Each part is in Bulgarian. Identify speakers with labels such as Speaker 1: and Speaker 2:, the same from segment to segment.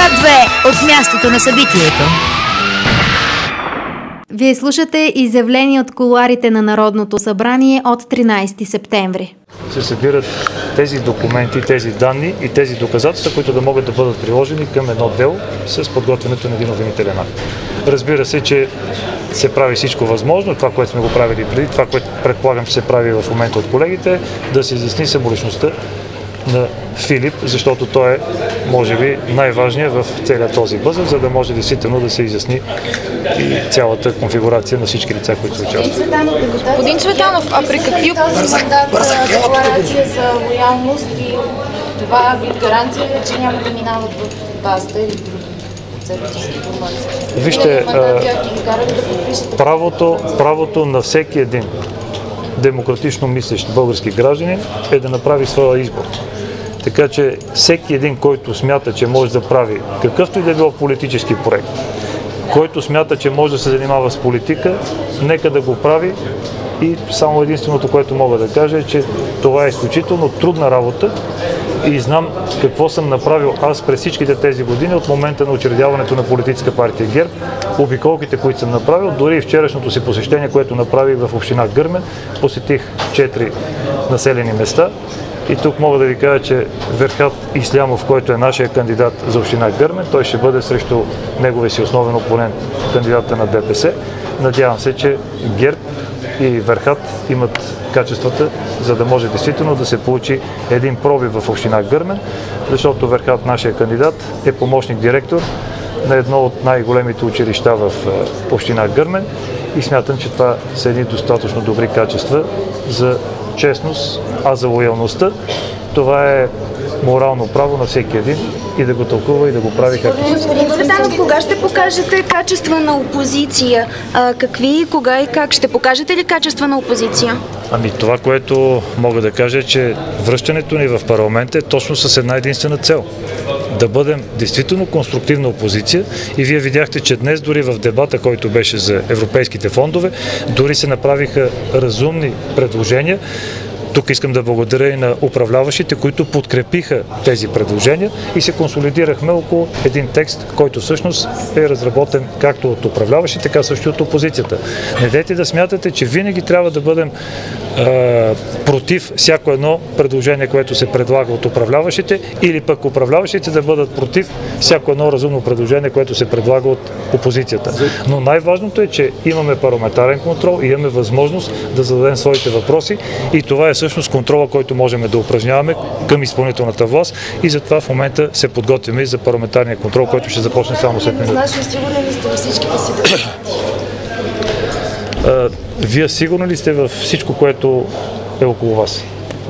Speaker 1: Град 2 от мястото на събитието.
Speaker 2: Вие слушате изявление от кулоарите на Народното събрание от 13 септември.
Speaker 3: Се събират тези документи, тези данни и тези доказателства, които да могат да бъдат приложени към едно дело с подготвянето на един обвинителен акт. Разбира се, че се прави всичко възможно, това, което сме го правили преди, това, което предполагам, че се прави в момента от колегите, да се изясни самоличността на Филип, защото той е, може би, най-важният в целия този възел, за да може действително да се изясни и цялата конфигурация на всички лица, които се участват.
Speaker 4: Господин Цветанов, а при какви декларация за лоялност и това ви гаранция ли, че няма да минават в БАСТА или други сепаратистски формации?
Speaker 3: Вижте, правото на всеки един демократично мислещ български гражданин е да направи своя избор. Така че всеки един, който смята, че може да прави какъвто и да било политически проект, който смята, че може да се занимава с политика, нека да го прави. И само единственото, което мога да кажа е, че това е изключително трудна работа и знам какво съм направил аз през всичките тези години от момента на учредяването на политическа партия ГЕРБ, обиколките, които съм направил, дори и вчерашното си посещение, което направих в община Гърмен, посетих 4 населени места. И тук мога да ви кажа, че Верхат Ислямов, който е нашия кандидат за община Гърмен, той ще бъде срещу неговия си основен опонент, кандидата на ДПС. Надявам се, че ГЕРБ и Верхат имат качествата, за да може действително да се получи един пробив в община Гърмен, защото Верхат, нашия кандидат, е помощник директор на едно от най-големите училища в община Гърмен и смятам, че това са едни достатъчно добри качества за честност, а за лоялността това е морално право на всеки един и да го тълкува и да го прави както.
Speaker 5: Господин Цветанов, кога ще покажете качества на опозиция? Какви, кога и как? Ще покажете ли качества на опозиция?
Speaker 3: Ами това, което мога да кажа е, че връщането ни в парламент е точно с една единствена цел. Да бъдем действително конструктивна опозиция и вие видяхте, че днес дори в дебата, който беше за европейските фондове, дори се направиха разумни предложения. Тук искам да благодаря и на управляващите, които подкрепиха тези предложения и се консолидирахме около един текст, който всъщност е разработен както от управляващите, така също и от опозицията. Не дейте да смятате, че винаги трябва да бъдем против всяко едно предложение, което се предлага от управляващите, или пък управляващите да бъдат против всяко едно разумно предложение, което се предлага от опозицията. Но най-важното е, че имаме парламентарен контрол и имаме възможност да зададем своите въпроси и това е всъщност контрола, който можем да упражняваме към изпълнителната власт и затова в момента се подготвяме и за парламентарния контрол, който ще започне само след минути.
Speaker 4: Сигурен ли сте във всичките си документи?
Speaker 3: Вие сигурни ли сте във всичко, което е около вас?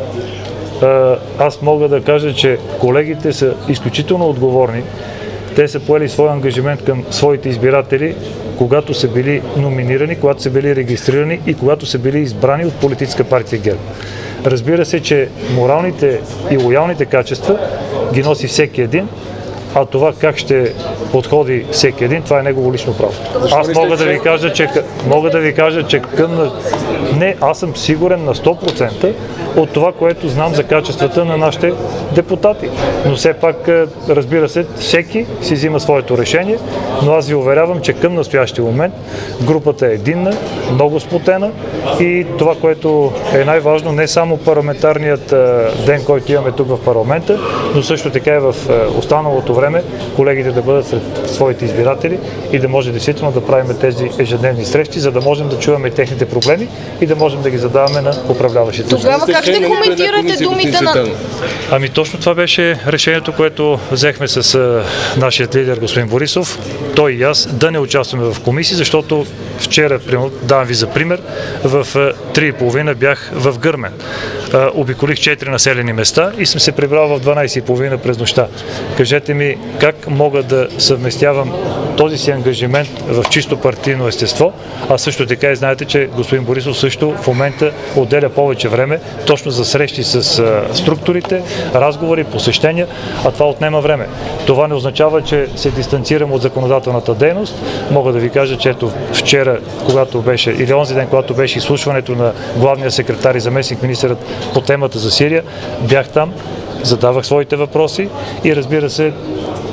Speaker 3: Аз мога да кажа, че колегите са изключително отговорни. Те са поели своя ангажимент към своите избиратели, когато са били номинирани, когато са били регистрирани и когато са били избрани от политическа партия ГЕРБ. Разбира се, че моралните и лоялните качества ги носи всеки един, а това как ще подходи всеки един, това е негово лично право. Аз мога да ви кажа, че аз съм сигурен на 100% от това, което знам за качествата на нашите депутати. Но все пак, разбира се, всеки си взима своето решение, но аз ви уверявам, че към настоящия момент групата е единна, много сплотена и това, което е най-важно, не само парламентарният ден, който имаме тук в парламента, но също така и в останалото време колегите да бъдат сред своите избиратели и да може действително да правим тези ежедневни срещи, за да можем да чуваме техните проблеми и да можем да ги задаваме на управляващите.
Speaker 4: Тогава как ще коментирате думите на...
Speaker 3: Ами точно това беше решението, което взехме с нашия лидер господин Борисов, той и аз, да не участваме в комисии, защото вчера, давам ви за пример, в 3:30 бях в Гърмен. Обиколих 4 населени места и съм се прибрал в 12:30 през нощта. Кажете ми, как мога да съвместявам този си ангажимент в чисто партийно естество, а също така и знаете, че господин Борисов също в момента отделя повече време точно за срещи с структурите, разговори, посещения, а това отнема време. Това не означава, че се дистанцирам от законодателната дейност. Мога да ви кажа, че ето вчера, когато беше, или онзи ден, когато беше изслушването на главния секретар и заместник министърът по темата за Сирия, бях там, задавах своите въпроси и разбира се,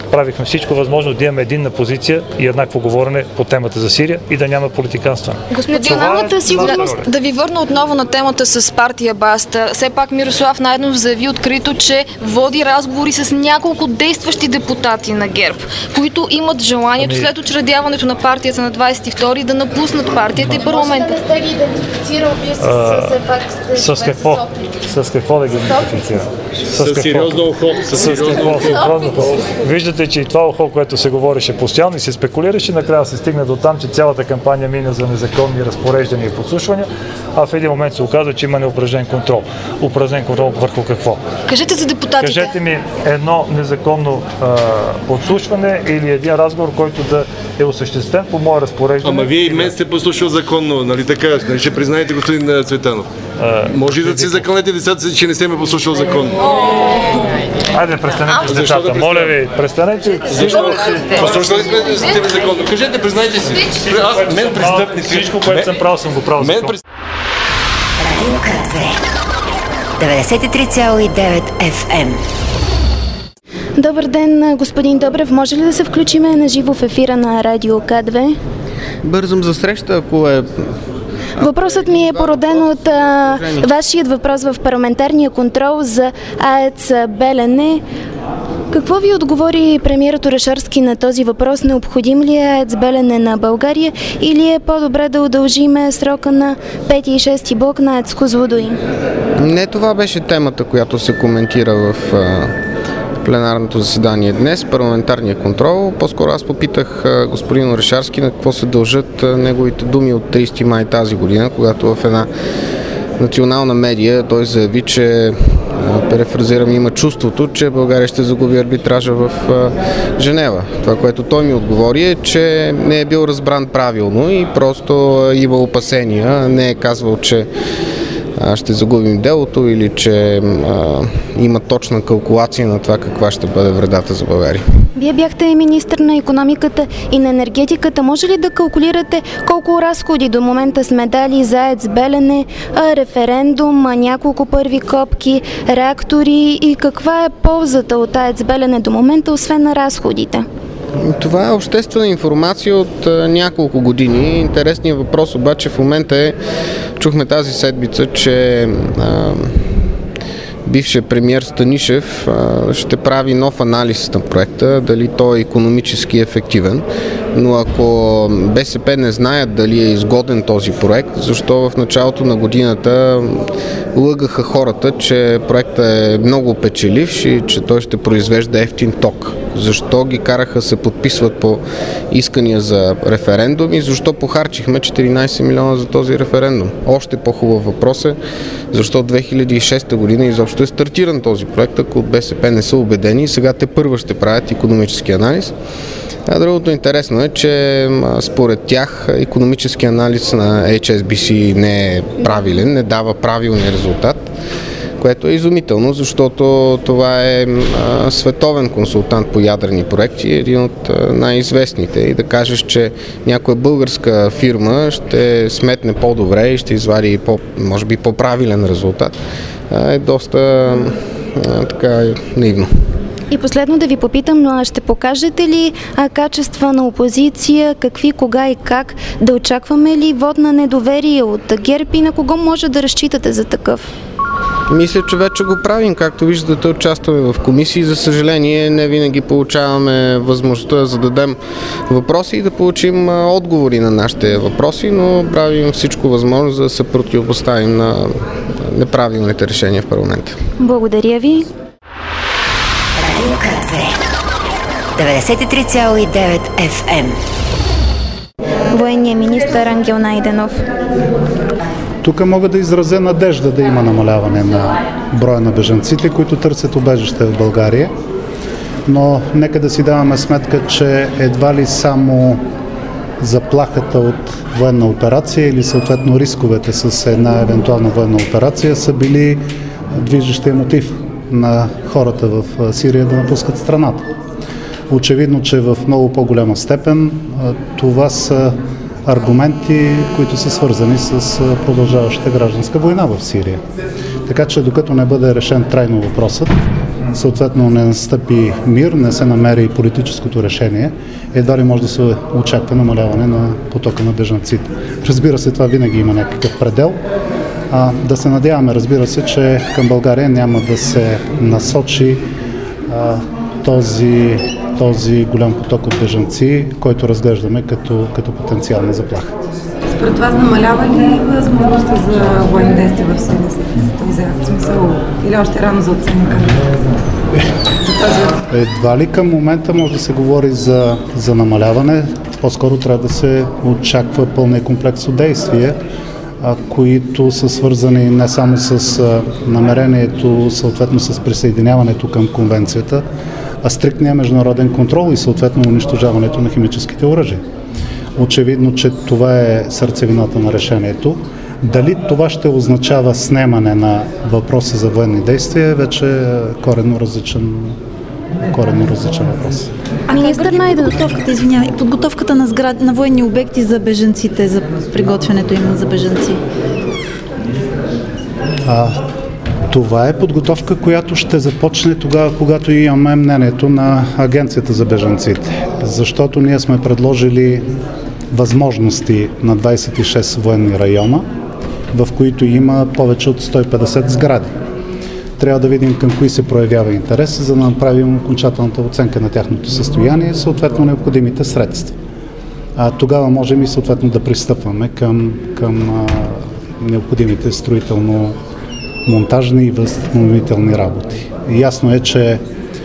Speaker 3: правихме всичко възможно да имаме единна позиция и еднакво говорене по темата за Сирия и да няма политиканстване.
Speaker 5: Националната сигурност...
Speaker 6: Да ви върна отново на темата с партия Баста. Все пак Мирослав Найденов заяви открито, че води разговори с няколко действащи депутати на ГЕРБ, които имат желанието след учредяването на партията на 22-ри да напуснат партията и парламента.
Speaker 4: Сте ги идентифицирал, вие
Speaker 3: с какво? С какво да ги идентифицира?
Speaker 7: С сериозно ухо.
Speaker 3: Виждате, че и това ухо, което се говореше постоянно и се спекулираше, накрая се стигна до там, че цялата кампания мина за незаконни разпореждания и подслушвания, а в един момент се оказва, че има неупражнен контрол. Упражнен контрол върху какво?
Speaker 6: Кажете за депутатите.
Speaker 3: Кажете ми едно незаконно подслушване или един разговор, който да е осъществен по мое разпореждане.
Speaker 7: Ама вие и мен сте послушал законно, нали така? Нали ще признаете, господин Цветанов? Може да си закълнете децата си, че не сте ме послушал законно.
Speaker 3: Хайде, престанете с децата. Моля ви, престанете.
Speaker 7: Послушали сте ме законно. Кажете, признайте си. Аз, мен престъпник.
Speaker 3: Всичко, което съм правил, съм го правил законно.
Speaker 1: Радио К2 93,9 FM.
Speaker 5: Добър ден, господин Добрев. Може ли да се включиме на живо в ефира на Радио К2?
Speaker 8: Бързам за среща, ако е...
Speaker 5: Въпросът ми е породен от вашият въпрос в парламентарния контрол за АЕЦ Белене. Какво ви отговори премиерът Орешарски на този въпрос? Необходим ли е АЕЦ Белене на България или е по-добре да удължиме срока на 5 и 6 блок на АЕЦ Козлодуй?
Speaker 8: Не, това беше темата, която се коментира в пленарното заседание днес, парламентарния контрол. По-скоро аз попитах господин Орешарски на какво се дължат неговите думи от 30 май тази година, когато в една национална медия той заяви, че, перефразирам, има чувството, че България ще загуби арбитража в Женева. Това, което той ми отговори, е, че не е бил разбран правилно и просто има опасения. Не е казвал, че ще загубим делото или че има точна калкулация на това каква ще бъде вредата за България.
Speaker 5: Вие бяхте министър на икономиката и на енергетиката. Може ли да калкулирате колко разходи до момента сме дали за АЕЦ Белене, референдум, няколко първи копки, реактори и каква е ползата от АЕЦ Белене до момента, освен на разходите?
Speaker 8: Това е обществена информация от няколко години. Интересният въпрос обаче в момента е, чухме тази седмица, че бившият премиер Станишев ще прави нов анализ на проекта, дали той е икономически ефективен. Но ако БСП не знаят дали е изгоден този проект, защо в началото на годината лъгаха хората, че проектът е много печеливш и че той ще произвежда евтин ток. Защо ги караха се подписват по искания за референдум и защо похарчихме 14 милиона за този референдум? Още по-хубав въпрос е защо 2006 година изобщо е стартиран този проект, ако от БСП не са убедени и сега те първа ще правят икономически анализ. А другото интересно е, че според тях икономически анализ на HSBC не е правилен, не дава правилния резултат, което е изумително, защото това е световен консултант по ядрени проекти, един от най-известните. И да кажеш, че някоя българска фирма ще сметне по-добре и ще извади може би по-правилен резултат, е доста така наивно.
Speaker 5: И последно да ви попитам, ще покажете ли качества на опозиция, какви, кога и как? Да очакваме ли вот на недоверие от ГЕРБ и на кого може да разчитате за такъв?
Speaker 8: Мисля, че вече го правим. Както виждате, участваме в комисии. За съжаление, не винаги получаваме възможността да зададем въпроси и да получим отговори на нашите въпроси, но правим всичко възможно, за да се противопоставим на неправилните решения в парламента.
Speaker 5: Благодаря ви.
Speaker 1: Радио К2 93,9 FM.
Speaker 5: Военният министър Ангел Найденов.
Speaker 9: Тук мога да изразя надежда да има намаляване на броя на бежанците, които търсят убежище в България. Но нека да си даваме сметка, че едва ли само заплахата от военна операция или съответно рисковете с една евентуална военна операция са били движещия мотив на хората в Сирия да напускат страната. Очевидно, че в много по-голяма степен това са аргументи, които са свързани с продължаващата гражданска война в Сирия. Така че докато не бъде решен трайно въпросът, съответно не настъпи мир, не се намери политическото решение, едва ли може да се очаква намаляване на потока на бежанците. Разбира се, това винаги има някакъв предел. Да се надяваме, разбира се, че към България няма да се насочи този голям поток от бежанци, който разглеждаме като потенциална заплаха.
Speaker 10: Според вас намалява ли възможността за военни действия в Сирия за този акт? Смисъл или още рано за оценка?
Speaker 9: Едва ли към момента може да се говори за намаляване. По-скоро трябва да се очаква пълния комплекс от действия, които са свързани не само с намерението, съответно с присъединяването към конвенцията, а стриктния международен контрол и съответно унищожаването на химическите оръжия. Очевидно, че това е сърцевината на решението. Дали това ще означава снемане на въпроса за военни действия, вече е коренно различен въпрос.
Speaker 10: Министър Найденов, подготовката на военни обекти за бежанците, за приготвянето им за бежанци.
Speaker 9: Това е подготовка, която ще започне тогава, когато имаме мнението на Агенцията за бежанците. Защото ние сме предложили възможности на 26 военни района, в които има повече от 150 сгради. Трябва да видим към кои се проявява интерес, за да направим окончателната оценка на тяхното състояние и съответно необходимите средства. Тогава можем и съответно да пристъпваме към необходимите строително-монтажни и възстановителни работи. Ясно е, че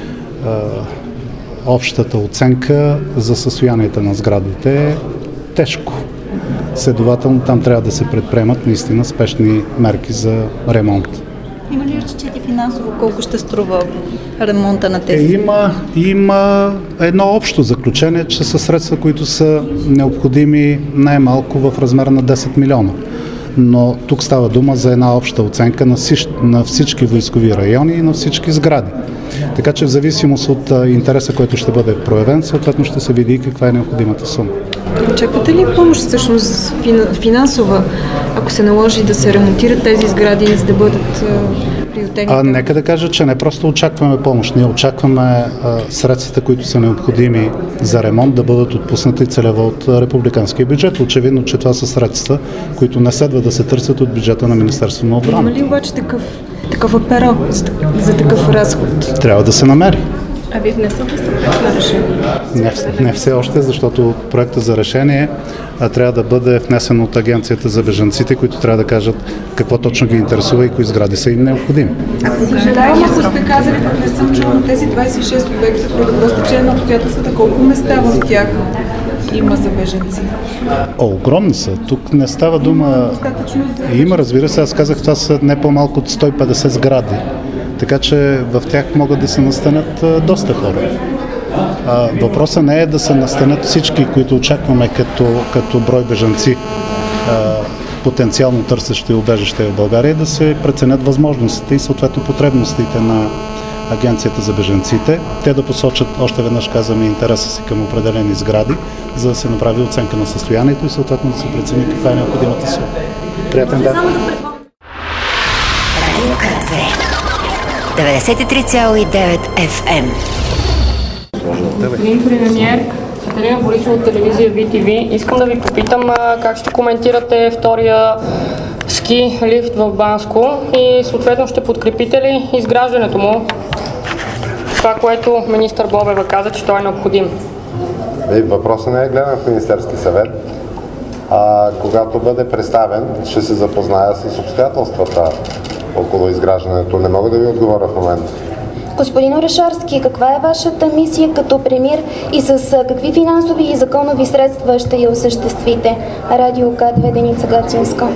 Speaker 9: общата оценка за състоянието на сградите е тежко. Следователно там трябва да се предприемат наистина спешни мерки за ремонт.
Speaker 10: Има ли разчети финансово колко ще струва ремонта на тези?
Speaker 9: Има едно общо заключение, че са средства, които са необходими най-малко в размер на 10 милиона. Но тук става дума за една обща оценка на всички войскови райони и на всички сгради. Така че в зависимост от интереса, който ще бъде проявен, съответно ще се види каква е необходимата сума.
Speaker 11: Очаквате ли помощ всъщност финансова, ако се наложи да се ремонтират тези сгради, за да бъдат приотегнати?
Speaker 9: Нека да кажа, че не просто очакваме помощ, ние очакваме средствата, които са необходими за ремонт, да бъдат отпуснати целево от републиканския бюджет. Очевидно, че това са средства, които не следва да се търсят от бюджета на Министерството на отбрана.
Speaker 11: Има ли обаче такъв перо за такъв разход?
Speaker 9: Трябва да се намери.
Speaker 11: А вие внесохте проект на решение?
Speaker 9: Не все още, защото проекта за решение трябва да бъде внесен от Агенцията за бежанците, които трябва да кажат какво точно ги интересува и кои сгради са им необходими.
Speaker 11: Съжалявам, ако сте казали, пък не съм чула тези 26 обекта, просто че на обстоятелствата, колко места в тях има за бежанци?
Speaker 9: Огромни са. Тук не става дума. Има, разбира се, аз казах, това са не по-малко от 150 сгради. Така че в тях могат да се настанят доста хора. Въпросът не е да се настанят всички, които очакваме като брой бежанци, потенциално търсещи убежище в България, да се преценят възможностите и съответно потребностите на Агенцията за бежанците. Те да посочат, още веднъж казваме, интереса си към определени сгради, за да се направи оценка на състоянието и съответно да се прецени каква е необходимата сума. Приятен ден!
Speaker 1: 93,9 FM.
Speaker 12: Господин премиер, Катерина Борисова от телевизия VTV. Искам да ви попитам как ще коментирате втория ски лифт в Банско и съответно ще подкрепите ли изграждането му? Това, което министър Бобева каза, че той е необходим.
Speaker 13: Въпросът не е гледан в Министерски съвет. Когато бъде представен, ще се запозная с обстоятелствата около изграждането. Не мога да ви отговоря в момента.
Speaker 14: Господин Орешарски, каква е вашата мисия като премиер и с какви финансови и законови средства ще я осъществите? Радио К2, Деница Гацинска.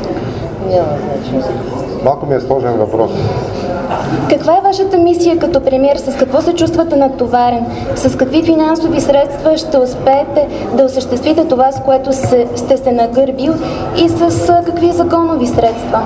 Speaker 13: Малко ми е сложен въпрос.
Speaker 14: Каква е вашата мисия като премиер? С какво се чувствате натоварен? С какви финансови средства ще успеете да осъществите това, с което сте се нагърбил и с какви законови средства?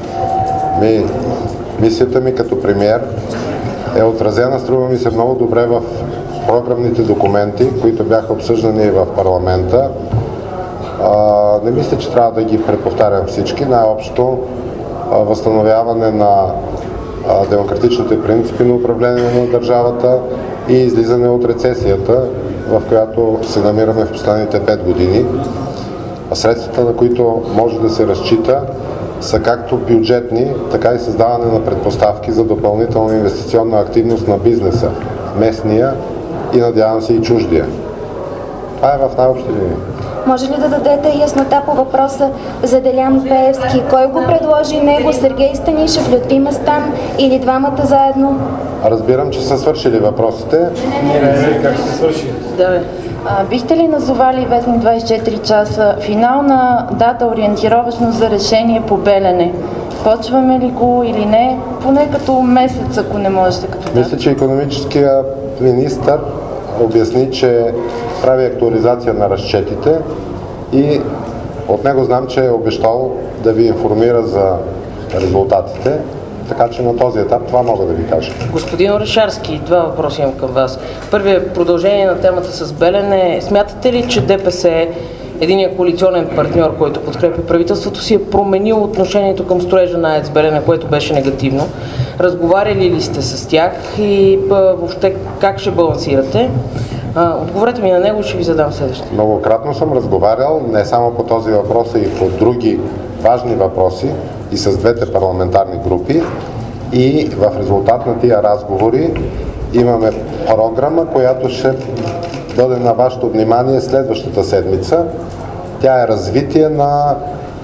Speaker 13: Мисията ми като премиер е отразена, струва ми се, много добре в програмните документи, които бяха обсъждани в парламента. Не мисля, че трябва да ги преповтарям всички. Най-общо възстановяване на демократичните принципи на управление на държавата и излизане от рецесията, в която се намираме в последните 5 години. Средствата, на които може да се разчита, са както бюджетни, така и създаване на предпоставки за допълнителна инвестиционна активност на бизнеса, местния и надявам се и чуждия. Това е в най-общи линии.
Speaker 14: Може ли да дадете яснота по въпроса за Делян Пеевски? Кой го предложи него? Сергей Станишев, Лютви Местан или двамата заедно?
Speaker 13: Разбирам, че са свършили въпросите.
Speaker 15: Как сте свършили?
Speaker 16: Да, бе. Бихте ли назовали вестник 24 часа финална дата ориентировъчно за решение по Белене? Почваме ли го или не? Поне като месец, ако не можете като дата.
Speaker 13: Мисля, че икономическия министър обясни, че прави актуализация на разчетите и от него знам, че е обещал да ви информира за резултатите. Така че на този етап това мога да ви кажа.
Speaker 15: Господин Орешарски, два въпроса имам към вас. Първият продължение на темата с Белене. Смятате ли, че ДПС, единият коалиционен партньор, който подкрепя правителството, си е променил отношението към строежа на АЕЦ Белене, което беше негативно? Разговаряли ли сте с тях и въобще как ще балансирате? Отговорете ми на него и ще ви задам следващия.
Speaker 13: Многократно съм разговарял не само по този въпрос, а и по други важни въпроси и с двете парламентарни групи. И в резултат на тия разговори имаме програма, която ще бъде на вашето внимание следващата седмица. Тя е развитие на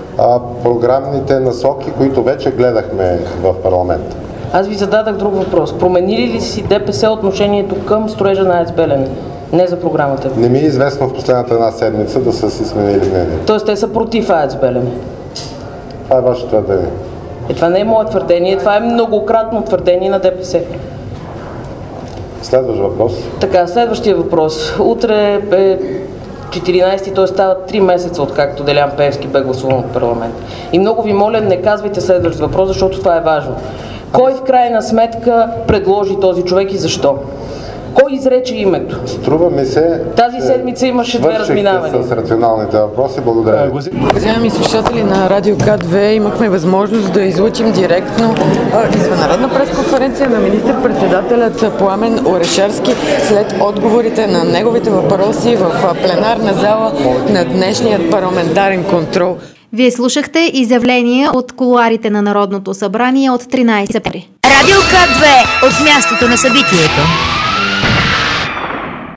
Speaker 13: програмните насоки, които вече гледахме в парламента.
Speaker 15: Аз ви зададах друг въпрос. Променили ли си ДПС отношението към строежа на АЕЦ Белене? Не за програмата.
Speaker 13: Не ми е известно в последната една седмица да са си сменили мнение.
Speaker 15: Тоест те са против АЕЦ Белене?
Speaker 13: Това е ваше твърдение.
Speaker 15: Това не е мое твърдение, това е многократно твърдение на ДПС.
Speaker 13: Следващ въпрос.
Speaker 15: Така, следващия въпрос. Утре е 14, т.е. става 3 месеца, откакто Делян Пеевски бе гласуван от парламент. И много ви моля, не казвайте следващ въпрос, защото това е важно. Кой в крайна сметка предложи този човек и защо? Кой изрече името?
Speaker 13: Струва ми се...
Speaker 15: Тази седмица имаше две разминавания.
Speaker 13: С рационалните въпроси. Благодаря ви.
Speaker 17: Уважаеми слушатели на Радио К2, имахме възможност да излъчим директно извънредна пресконференция на министър-председателят Пламен Орешарски след отговорите на неговите въпроси в пленарна зала на днешният парламентарен контрол.
Speaker 2: Вие слушахте изявление от кулоарите на Народното събрание от 13 септември.
Speaker 1: Радио К2 от мястото на събитието.